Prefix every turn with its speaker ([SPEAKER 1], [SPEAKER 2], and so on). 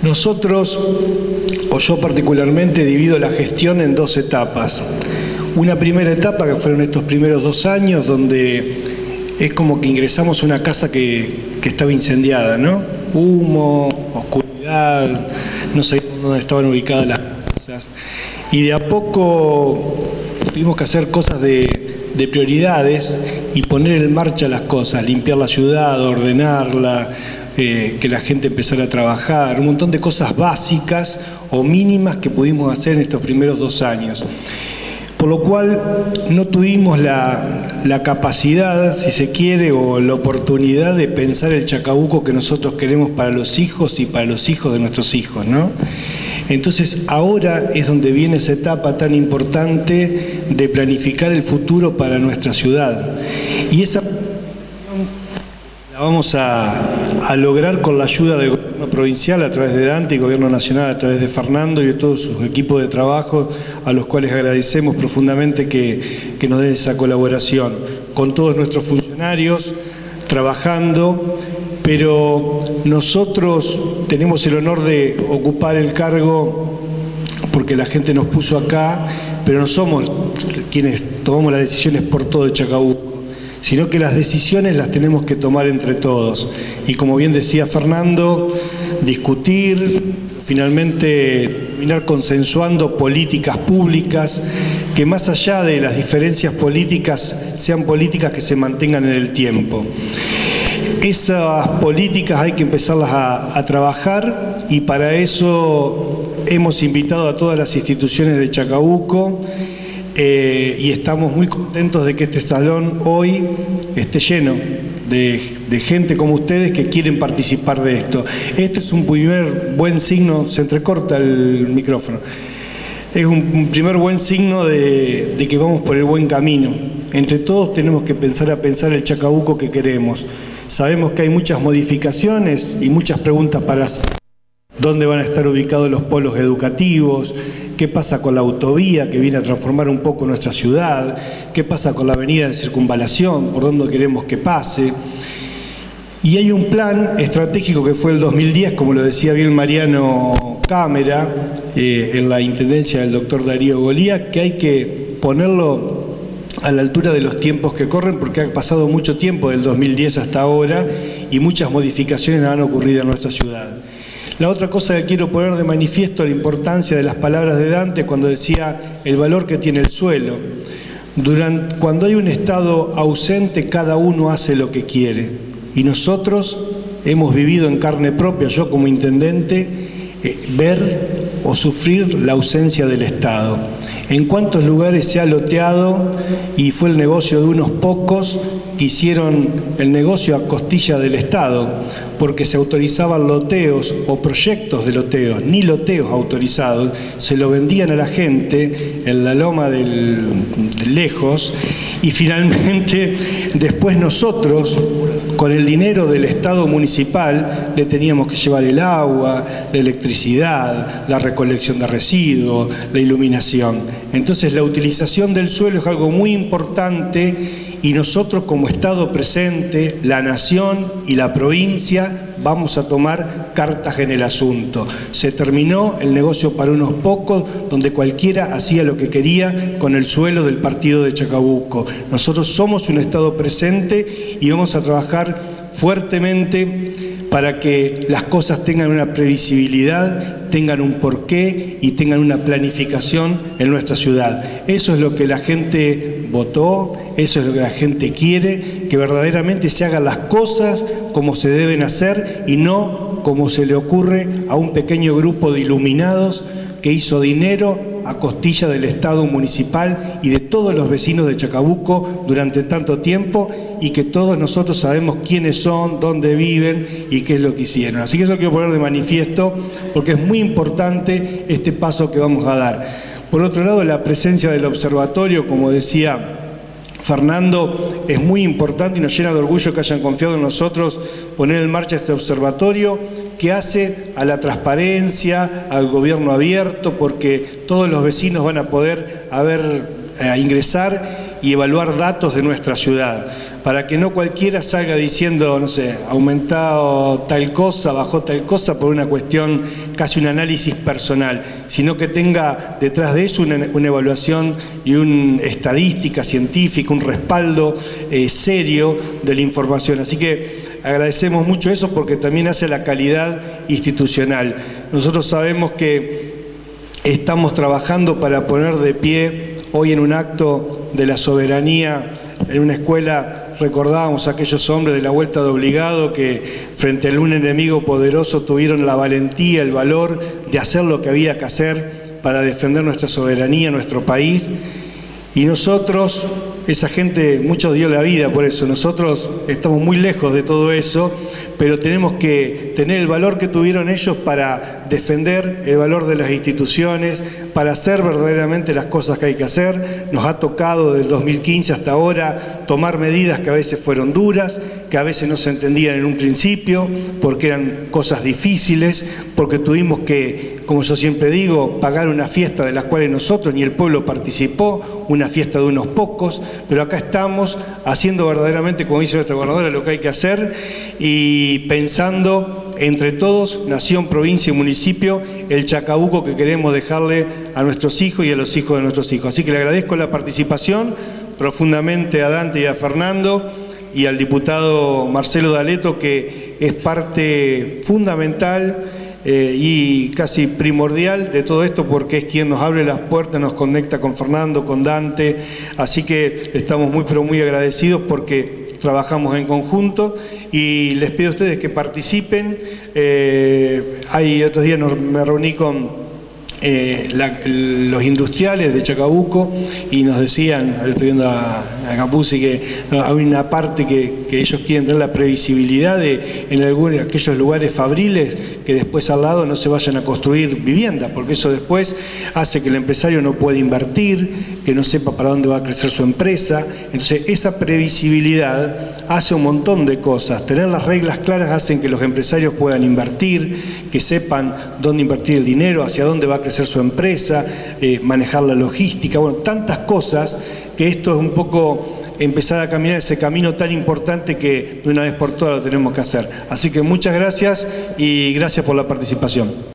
[SPEAKER 1] Nosotros, o yo particularmente, divido la gestión en dos etapas. Una primera etapa, que fueron estos primeros 2 años, donde es como que ingresamos a una casa que estaba incendiada, ¿no? Humo, oscuridad, no sabíamos dónde estaban ubicadas las cosas. Y de a poco tuvimos que hacer cosas de prioridades y poner en marcha las cosas, limpiar la ciudad, ordenarla, que la gente empezara a trabajar, un montón de cosas básicas o mínimas que pudimos hacer en estos primeros 2 años. Por lo cual no tuvimos la capacidad, si se quiere, o la oportunidad de pensar el Chacabuco que nosotros queremos para los hijos y para los hijos de nuestros hijos, ¿no? Entonces ahora es donde viene esa etapa tan importante de planificar el futuro para nuestra ciudad. Y esa la vamos a lograr con la ayuda del gobierno provincial a través de Dante y gobierno nacional a través de Fernando y de todos sus equipos de trabajo, a los cuales agradecemos profundamente que nos den esa colaboración. Con todos nuestros funcionarios trabajando, pero nosotros tenemos el honor de ocupar el cargo porque la gente nos puso acá, pero no somos quienes tomamos las decisiones por todo el Chacabuco, sino que las decisiones las tenemos que tomar entre todos. Y como bien decía Fernando, discutir, finalmente terminar consensuando políticas públicas que más allá de las diferencias políticas sean políticas que se mantengan en el tiempo. Esas políticas hay que empezarlas a trabajar y para eso hemos invitado a todas las instituciones de Chacabuco y estamos muy contentos de que este salón hoy esté lleno de gente como ustedes que quieren participar de esto. Este es un primer buen signo, se entrecorta el micrófono, es un primer buen signo de que vamos por el buen camino. Entre todos tenemos que pensar el Chacabuco que queremos. Sabemos que hay muchas modificaciones y muchas preguntas para hacer. ¿Dónde van a estar ubicados los polos educativos? ¿Qué pasa con la autovía que viene a transformar un poco nuestra ciudad? ¿Qué pasa con la avenida de circunvalación? ¿Por dónde queremos que pase? Y hay un plan estratégico que fue el 2010, como lo decía bien Mariano Cámara, en la intendencia del doctor Darío Golía, que hay que ponerlo a la altura de los tiempos que corren, porque ha pasado mucho tiempo del 2010 hasta ahora y muchas modificaciones han ocurrido en nuestra ciudad. La otra cosa que quiero poner de manifiesto, la importancia de las palabras de Dante cuando decía el valor que tiene el suelo. Cuando hay un Estado ausente, cada uno hace lo que quiere. Y nosotros hemos vivido en carne propia, yo como intendente, ver o sufrir la ausencia del Estado. En cuántos lugares se ha loteado y fue el negocio de unos pocos que hicieron el negocio a costilla del Estado, porque se autorizaban loteos o proyectos de loteos, ni loteos autorizados, se lo vendían a la gente en la loma del lejos y finalmente después nosotros con el dinero del Estado municipal le teníamos que llevar el agua, la electricidad, la recolección de residuos, la iluminación. Entonces la utilización del suelo es algo muy importante y nosotros como Estado presente, la Nación y la provincia vamos a tomar cartas en el asunto. Se terminó el negocio para unos pocos, donde cualquiera hacía lo que quería con el suelo del partido de Chacabuco. Nosotros somos un Estado presente y vamos a trabajar fuertemente para que las cosas tengan una previsibilidad, tengan un porqué y tengan una planificación en nuestra ciudad. Eso es lo que la gente votó, eso es lo que la gente quiere, que verdaderamente se hagan las cosas como se deben hacer y no como se le ocurre a un pequeño grupo de iluminados que hizo dinero a costilla del Estado municipal y de todos los vecinos de Chacabuco durante tanto tiempo y que todos nosotros sabemos quiénes son, dónde viven y qué es lo que hicieron. Así que eso quiero poner de manifiesto porque es muy importante este paso que vamos a dar. Por otro lado, la presencia del observatorio, como decía Fernando, es muy importante y nos llena de orgullo que hayan confiado en nosotros poner en marcha este observatorio que hace a la transparencia, al gobierno abierto, porque todos los vecinos van a poder ingresar y evaluar datos de nuestra ciudad. para que no cualquiera salga diciendo, no sé, aumentado tal cosa, bajó tal cosa por una cuestión, casi un análisis personal, sino que tenga detrás de eso una evaluación y una estadística científica, un respaldo serio de la información. Así que agradecemos mucho eso porque también hace la calidad institucional. Nosotros sabemos que estamos trabajando para poner de pie hoy en un acto de la soberanía en una escuela. Recordábamos a aquellos hombres de la Vuelta de Obligado que frente a un enemigo poderoso tuvieron la valentía, el valor de hacer lo que había que hacer para defender nuestra soberanía, nuestro país. Y nosotros, esa gente, muchos dio la vida por eso, nosotros estamos muy lejos de todo eso, pero tenemos que tener el valor que tuvieron ellos para defender el valor de las instituciones, para hacer verdaderamente las cosas que hay que hacer. Nos ha tocado desde el 2015 hasta ahora tomar medidas que a veces fueron duras, que a veces no se entendían en un principio, porque eran cosas difíciles, porque tuvimos que, como yo siempre digo, pagar una fiesta de la cual nosotros ni el pueblo participó, una fiesta de unos pocos, pero acá estamos haciendo verdaderamente, como dice nuestra gobernadora, lo que hay que hacer y pensando entre todos, nación, provincia y municipio, el Chacabuco que queremos dejarle a nuestros hijos y a los hijos de nuestros hijos. Así que le agradezco la participación profundamente a Dante y a Fernando y al diputado Marcelo D'Aleto, que es parte fundamental y casi primordial de todo esto porque es quien nos abre las puertas, nos conecta con Fernando, con Dante, así que estamos muy pero muy agradecidos porque trabajamos en conjunto y les pido a ustedes que participen. Otros días me reuní con los industriales de Chacabuco y nos decían, ahora estoy viendo a Capuzzi, que hay una parte que ellos quieren tener la previsibilidad de en aquellos lugares fabriles que después al lado no se vayan a construir viviendas, porque eso después hace que el empresario no pueda invertir, que no sepa para dónde va a crecer su empresa. Entonces esa previsibilidad hace un montón de cosas. Tener las reglas claras hacen que los empresarios puedan invertir, que sepan dónde invertir el dinero, hacia dónde va a crecer su empresa, manejar la logística, bueno, tantas cosas que esto es un poco empezar a caminar ese camino tan importante que de una vez por todas lo tenemos que hacer. Así que muchas gracias y gracias por la participación.